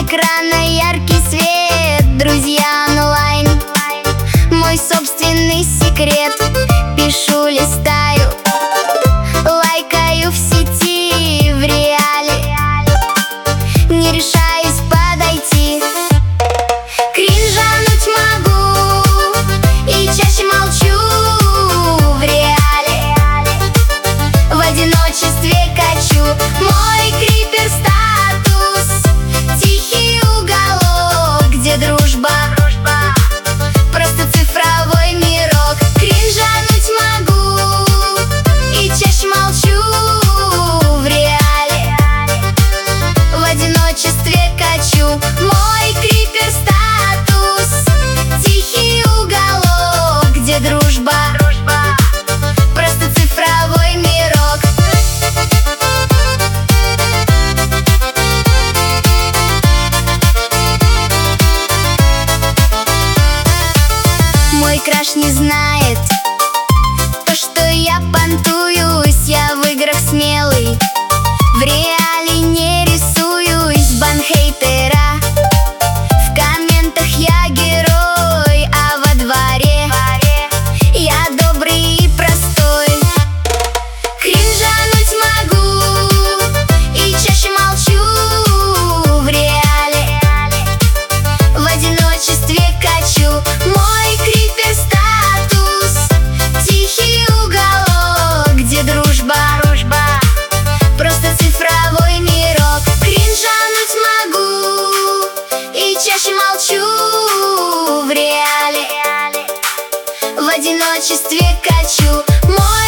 экрана яркий свет, друзья онлайн. Мой собственный секрет: пишу, листаю, лайкаю в сети, в реале не решаюсь подойти. Кринжануть могу и чаще молчу, в реале в одиночестве качу мой крипер статус, тихий уголок, где дружба просто цифровой мирок. Кринжануть могу и чаще молчу, в реале в одиночестве качу мой крипер статус, тихий уголок, где дружба просто цифровой мирок. Мой краш не знает то, что я понтуюсь. Я в играх смелый, в реале не рисуюсь. Бан хейтера, в комментах я герой, а во дворе я добрый и простой. Кринжануть могу и чаще молчу, в реале в одиночестве качу мой крипер статус, тихий уголок, где дружба просто цифровой мирок. Кринжануть могу и чаще молчу, в реале в одиночестве качу мой